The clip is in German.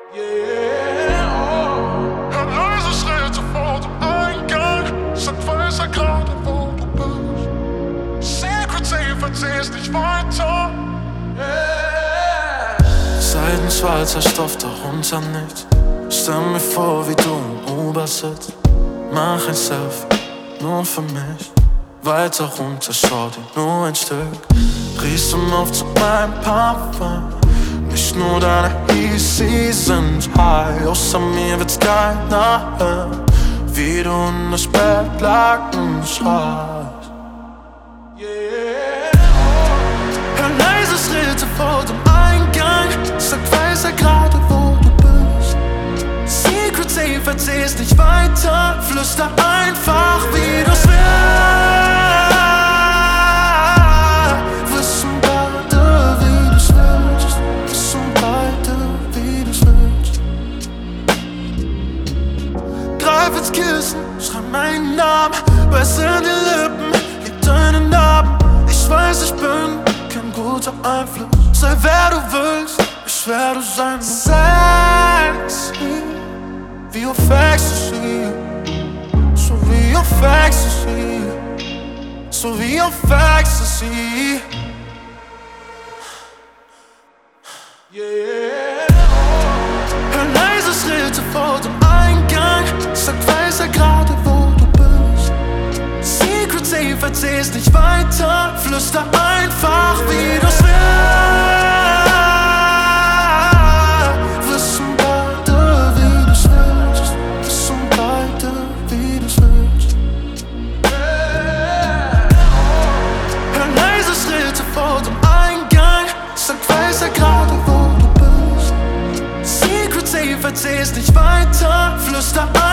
Yeah, oh. Hör leise Schritte vor dem Eingang. Sag, weiß er gerade, wo du bist. Secret Safe, erzähl's nicht weiter. Yeah. Seidenschwarzer Stoff, darunter nichts. Stell mir vor, wie du im Uber sitzt. Mach ein Selfie, nur für mich. Weiter runter, Shorty, nur ein Stück. Riechst im Aufzug mein Parfum. Nicht nur deine Easys sind high. Außer mir wird's keiner hören, wie du in das Bettlaken schreist. Yeah, oh. Hör leise Schritte vor dem Eingang. Sag, weiß er gerade, wo du bist. Secret Safe, erzähl's nicht weiter. Flüster einfach, wie du's willst. Wissen beide, wie du's willst. Wissen beide, wie du's willst. Greif ins Kissen, schreib meinen Namen. Beiß in die Lippen, lieb deinen Namen. Ich weiß, ich bin kein guter Einfluss. Sei wer du willst, ich werde sein. Sexy, wie auf Ecstasy. So wie auf Ecstasy. So wie auf Ecstasy. yeah, Hör leise Schritte vor dem Eingang. Sag, weiß er gerade, wo du bist. Secret Safe, erzähl's nicht weiter. Flüster einfach, wie du's willst. Wissen beide, wie du's willst. Wissen beide, wie du's willst. Hör leise Schritte vor dem Eingang. Sag, weiß er gerade, wo du bist. Secret Safe, erzähl's nicht weiter. Flüster